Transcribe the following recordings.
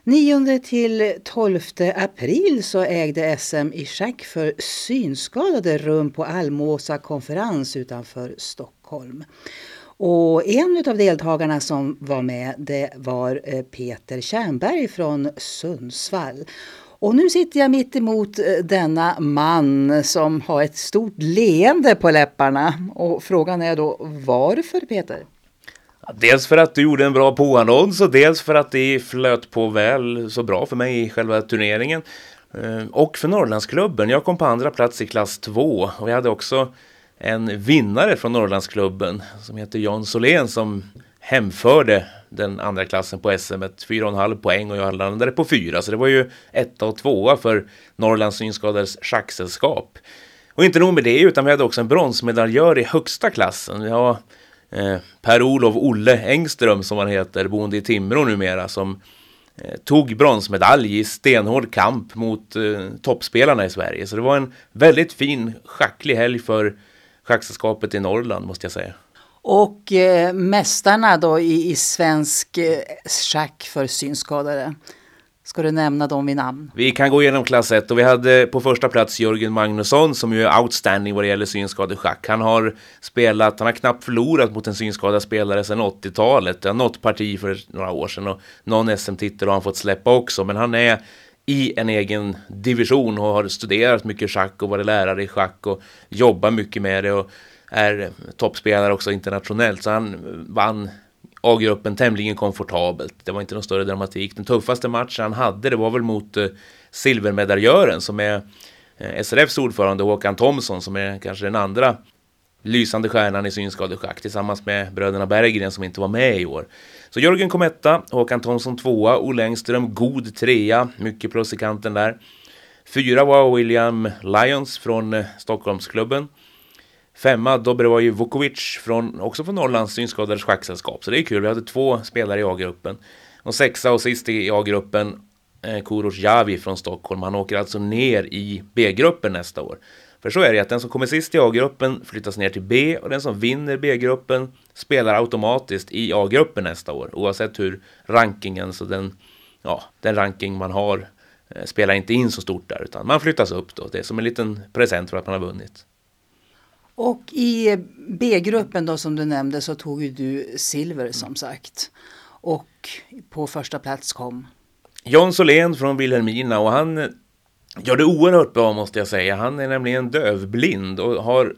9 till 12 april så ägde SM i schack för synskadade rum på Almåsa konferens utanför Stockholm. Och en av deltagarna som var med, det var Peter Tjernberg från Sundsvall. Och nu sitter jag mitt emot denna man som har ett stort leende på läpparna. Och frågan är då, varför Peter? Dels för att du gjorde en bra påannons och dels för att det flöt på väl så bra för mig i själva turneringen. Och för Norrlandsklubben. Jag kom på andra plats i klass 2 och jag hade också en vinnare från Norrlandsklubben som heter Jan Solén som hemförde den andra klassen på SM med 4,5 poäng och jag landade på 4. Så det var ju 1 och 2 för Norrlands synskadades schacksällskap. Och inte nog med det utan vi hade också en bronsmedaljör i högsta klassen. Vi har Per-Olof Olle Engström som han heter, boende i Timrå numera, som tog bronsmedalj i stenhård kamp mot toppspelarna i Sverige. Så det var en väldigt fin schacklig helg för schacksällskapet i Norrland måste jag säga. Och mästarna då i svensk schack för synskadade. Ska du nämna dem vid namn? Vi kan gå igenom klass 1 och vi hade på första plats Jörgen Magnusson som ju är outstanding vad det gäller synskadeschack. Han har knappt förlorat mot en synskadad spelare sedan 80-talet. Han har nått parti för några år sedan och någon SM-titel har han fått släppa också. Men han är i en egen division och har studerat mycket schack och varit lärare i schack och jobbar mycket med det och är toppspelare också internationellt. Så han vann A-gruppen tämligen komfortabelt. Det var inte någon större dramatik. Den tuffaste matchen han hade det var väl mot silvermedaljören som är SRFs ordförande Håkan Thomsson som är kanske den andra lysande stjärnan i synskadeschack tillsammans med bröderna Berggren som inte var med i år. Så Jörgen kom 1, Håkan Thomsson 2, Olle Engström god 3, mycket plus i kanten där. 4 var William Lyons från Stockholmsklubben. 5 Dobrovoje Vukovic också från Norrlands synskadades schacksällskap. Så det är kul, vi hade 2 spelare i A-gruppen. Och 6 och sist i A-gruppen Kourosh Javi från Stockholm. Han åker alltså ner i B-gruppen nästa år. För så är det att den som kommer sist i A-gruppen flyttas ner till B och den som vinner B-gruppen spelar automatiskt i A-gruppen nästa år. Oavsett hur rankingen, så den ranking man har spelar inte in så stort där utan man flyttas upp då. Det är som en liten present för att man har vunnit. Och i B-gruppen då som du nämnde så tog ju du silver som sagt. Och på första plats kom Jan Solén från Vilhelmina och han gör det oerhört bra måste jag säga. Han är nämligen dövblind och har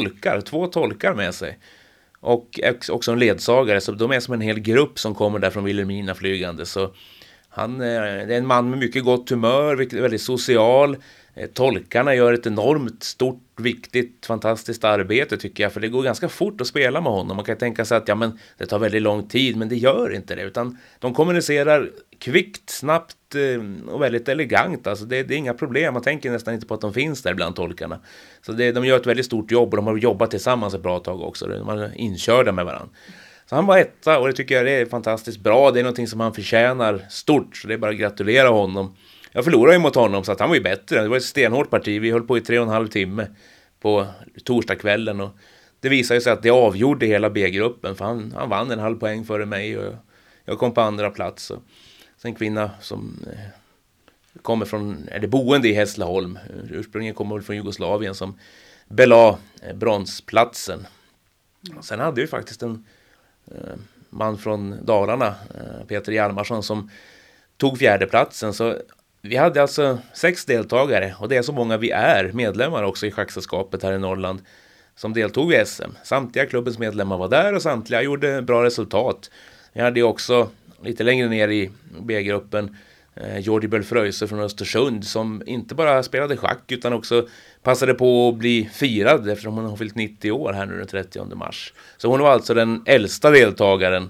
2 tolkar med sig. Och också en ledsagare så de är som en hel grupp som kommer där från Vilhelmina flygande. Så han är en man med mycket gott humör, väldigt social. Tolkarna gör ett enormt stort, viktigt, fantastiskt arbete tycker jag. För det går ganska fort att spela med honom. Man kan tänka sig att det tar väldigt lång tid, men det gör inte det. Utan de kommunicerar kvickt, snabbt och väldigt elegant. Alltså det är inga problem. Man tänker nästan inte på att de finns där bland tolkarna. Så de gör ett väldigt stort jobb och de har jobbat tillsammans ett bra tag också. De är inkörda med varandra. Så han var 1 och det tycker jag är fantastiskt bra. Det är någonting som han förtjänar stort. Så det är bara att gratulera honom. Jag förlorade ju mot honom så att han var ju bättre. Det var ett stenhårt parti. Vi höll på i 3,5 timme på torsdagskvällen. Och det visade sig att det avgjorde hela B-gruppen. För han vann 0,5 poäng före mig och jag kom på andra plats. Och sen en kvinna som kommer från, är det boende i Hässleholm. Ursprungligen kommer från Jugoslavien som belade bronsplatsen. Sen hade vi faktiskt en man från Dalarna, Peter Hjalmarsson, som tog 4:e platsen. Så vi hade alltså 6 deltagare och det är så många vi är medlemmar också i schacksällskapet här i Norrland som deltog i SM. Samtliga klubbens medlemmar var där och samtliga gjorde bra resultat. Vi hade ju också lite längre ner i B-gruppen Jordi Belfröjse från Östersund som inte bara spelade schack utan också passade på att bli firad eftersom hon har fyllt 90 år här nu den 30 mars. Så hon var alltså den äldsta deltagaren.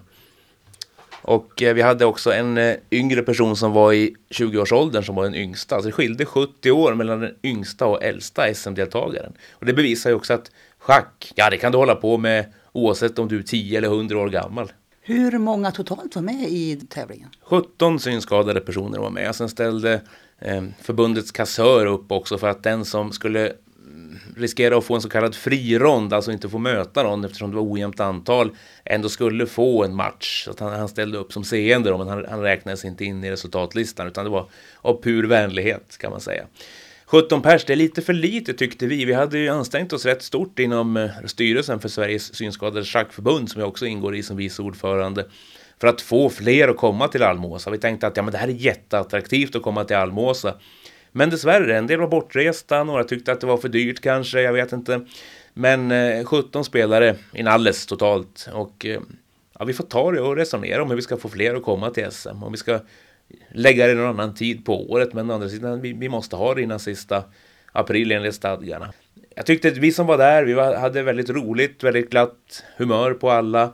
Och vi hade också en yngre person som var i 20-årsåldern som var den yngsta. Så det skilde 70 år mellan den yngsta och äldsta SM-deltagaren. Och det bevisar ju också att schack, det kan du hålla på med oavsett om du är 10 eller 100 år gammal. Hur många totalt var med i tävlingen? 17 synskadade personer var med. Sen ställde förbundets kassör upp också för att den som skulle riskera att få en så kallad frirond, alltså inte få möta någon eftersom det var ojämnt antal, ändå skulle få en match. Så att han ställde upp som seende då, men han räknades inte in i resultatlistan, utan det var av pur vänlighet kan man säga. 17 pers, det är lite för lite tyckte vi. Vi hade ju ansträngt oss rätt stort inom styrelsen för Sveriges synskadade schackförbund, som jag också ingår i som vice ordförande, för att få fler att komma till Almåsa. Vi tänkte att men det här är jätteattraktivt att komma till Almåsa. Men dessvärre, en del var bortresta, några tyckte att det var för dyrt kanske, jag vet inte. Men 17 spelare inalles totalt. Och vi får ta det och resonera om hur vi ska få fler att komma till SM. Om vi ska lägga det någon annan tid på året, men å andra sidan, vi måste ha det innan sista april enligt stadgarna. Jag tyckte att vi som var där, vi hade väldigt roligt, väldigt glatt humör på alla.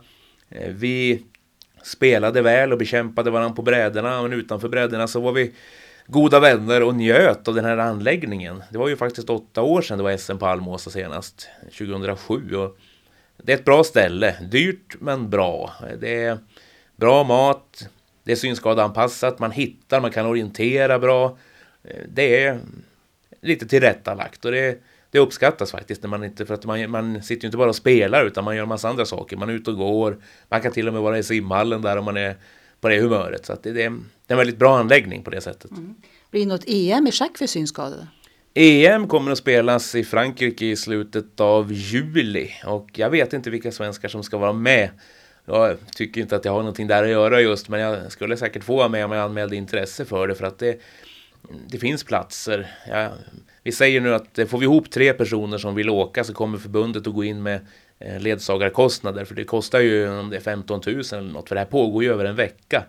Vi spelade väl och bekämpade varandra på brädorna, men utanför brädorna så var vi goda vänner och njöt av den här anläggningen. Det var ju faktiskt 8 år sedan det var SM på Almåsa senast, 2007. Och det är ett bra ställe, dyrt men bra. Det är bra mat, det är synskadeanpassat, man hittar, man kan orientera bra. Det är lite tillrättalagt och det uppskattas faktiskt när man inte, för att man sitter ju inte bara och spelar utan man gör en massa andra saker. Man är ute och går, man kan till och med vara i simhallen där om man är på det humöret. Så att det är en väldigt bra anläggning på det sättet. Blir det något EM i schack för synskadade? EM kommer att spelas i Frankrike i slutet av juli och jag vet inte vilka svenskar som ska vara med. Jag tycker inte att jag har någonting där att göra just, men jag skulle säkert få vara med om jag anmälde intresse för det, för att det finns platser. Vi säger nu att får vi ihop 3 personer som vill åka så kommer förbundet att gå in med ledsagarkostnader, för det kostar ju om det är 15 000 eller något, för det här pågår ju över en vecka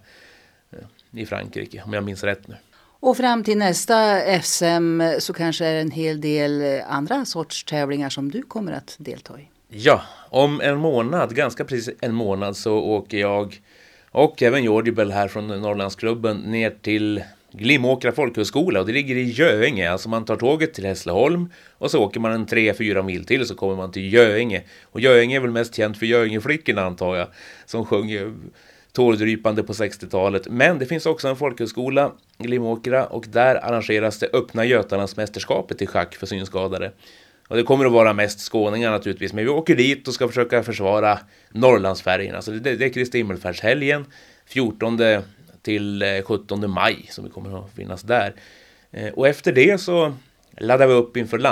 i Frankrike om jag minns rätt nu. Och fram till nästa SM så kanske är det en hel del andra sorts tävlingar som du kommer att delta i. Ja, om en månad, ganska precis en månad, så åker jag och även Jordibel här från Norrlandsklubben ner till Glimåkra folkhögskola, och det ligger i Göinge. Alltså man tar tåget till Hässleholm och så åker man en 3-4 mil till så kommer man till Göinge. Och Göinge är väl mest känt för Göingeflickorna antar jag, som sjunger tårdrypande på 60-talet. Men det finns också en folkhögskola, Glimåkra, och där arrangeras det öppna Götalandsmästerskapet i schack för synskadade. Och det kommer att vara mest skåningar naturligtvis, men vi åker dit och ska försöka försvara Norrlandsfärgerna. Alltså det är Kristi himmelfärdshelgen, 14 till 17 maj som vi kommer att finnas där. Och efter det så laddar vi upp inför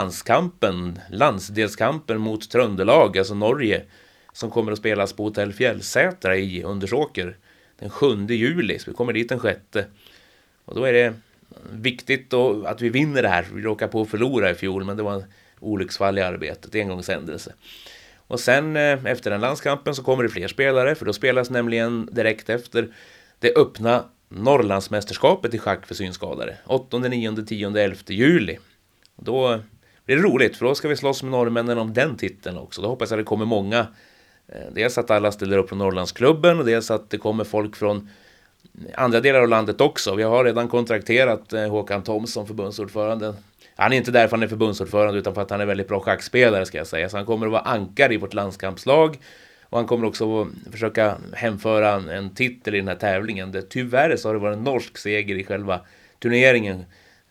landsdelskampen mot Tröndelag, alltså Norge, som kommer att spelas på Hotell Fjällsätra i Undersåker den 7 juli. Så vi kommer dit den 6. Och då är det viktigt att vi vinner det här. Vi råkade på att förlora i fjol, men det var en olycksfall i arbetet, engångshändelse. Och sen efter den landskampen så kommer det fler spelare, för då spelas nämligen direkt efter det öppna Norrlandsmästerskapet i schack för synskadade. 8, 9, 10, 11 juli. Och då blir det roligt, för då ska vi slåss med norrmännen om den titeln också. Då hoppas jag det kommer många. Dels att alla ställer upp från Norrlandsklubben och dels att det kommer folk från andra delar av landet också. Vi har redan kontrakterat Håkan Thomsson, förbundsordförande. Han är inte där för han är förbundsordförande utan för att han är väldigt bra schackspelare ska jag säga. Så han kommer att vara ankar i vårt landskampslag. Och han kommer också att försöka hemföra en titel i den här tävlingen. Tyvärr så har det varit en norsk seger i själva turneringen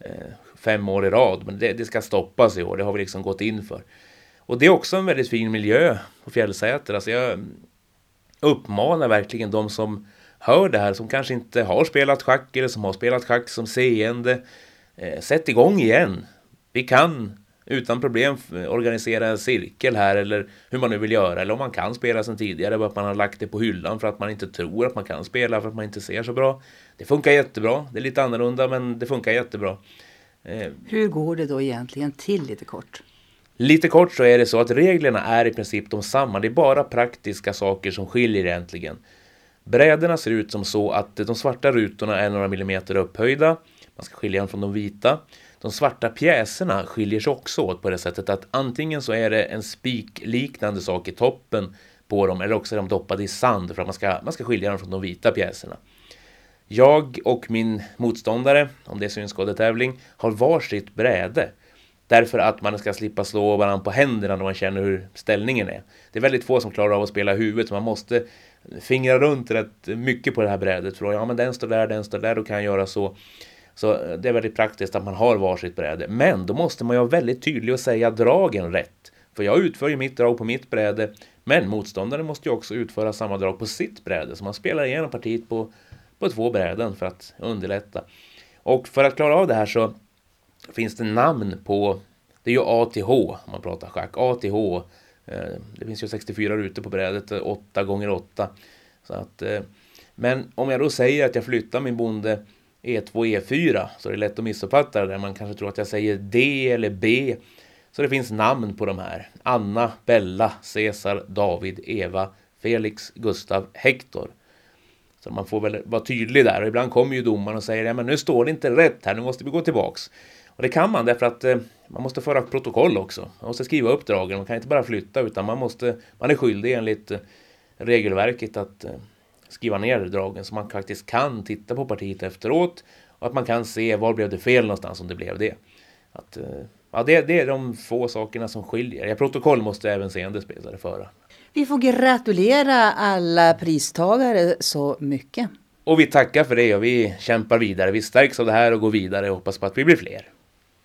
5 år i rad. Men det ska stoppas i år, det har vi liksom gått in för. Och det är också en väldigt fin miljö på Fjällsäter. Alltså jag uppmanar verkligen de som hör det här, som kanske inte har spelat schack eller som har spelat schack som seende. Sätt igång igen. Vi kan utan problem organisera en cirkel här, eller hur man nu vill göra, eller om man kan spela sedan tidigare, att man har lagt det på hyllan för att man inte tror att man kan spela, för att man inte ser så bra. Det funkar jättebra, det är lite annorlunda men det funkar jättebra. Hur går det då egentligen till lite kort? Lite kort så är det så att reglerna är i princip de samma, det är bara praktiska saker som skiljer egentligen. Brädorna ser ut som så att de svarta rutorna är några millimeter upphöjda, man ska skilja dem från de vita. De svarta pjäserna skiljer sig också åt på det sättet att antingen så är det en spikliknande sak i toppen på dem, eller också är de doppade i sand för att man ska skilja dem från de vita pjäserna. Jag och min motståndare, om det är synskadetävling, har varsitt bräde. Därför att man ska slippa slå varandra på händerna när man känner hur ställningen är. Det är väldigt få som klarar av att spela huvudet, så man måste fingra runt rätt mycket på det här brädet. För men den står där, då kan jag göra så. Så det är väldigt praktiskt att man har varsitt bräde. Men då måste man ju vara väldigt tydlig och säga dragen rätt. För jag utför ju mitt drag på mitt bräde, men motståndaren måste ju också utföra samma drag på sitt bräde. Så man spelar igenom partiet på 2 bräden för att underlätta. Och för att klara av det här så finns det namn på, det är ju A till H om man pratar schack. A till H, det finns ju 64 rutor på brädet, 8 gånger 8. Så att, men om jag då säger att jag flyttar min bonde E2, E4, så är det lätt att missuppfatta det. Man kanske tror att jag säger D eller B. Så det finns namn på de här. Anna, Bella, Cesar, David, Eva, Felix, Gustav, Hector. Så man får väl vara tydlig där. Och ibland kommer ju domaren och säger, ja men nu står det inte rätt här, nu måste vi gå tillbaks. Och det kan man därför att man måste föra protokoll också. Man måste skriva upp dragen, man kan inte bara flytta utan man är skyldig enligt regelverket att skriva ner dragen så man faktiskt kan titta på partiet efteråt och att man kan se var blev det fel någonstans om det blev det. Att, ja, det är de få sakerna som skiljer. Ja, protokoll måste även seende spelare föra. Vi får gratulera alla pristagare så mycket. Och vi tackar för det och vi kämpar vidare. Vi stärks av det här och går vidare och hoppas på att vi blir fler.